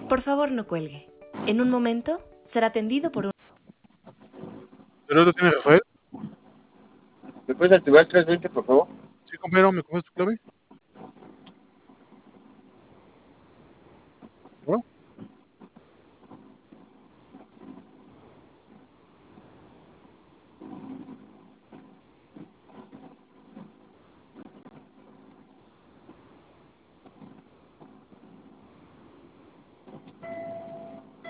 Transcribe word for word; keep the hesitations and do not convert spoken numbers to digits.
Por favor, no cuelgue. En un momento será atendido por un... ¿Pero lo tiene Rafael? ¿Me puedes activar trescientos veinte, por favor? Sí, compañero, ¿me coges tu clave?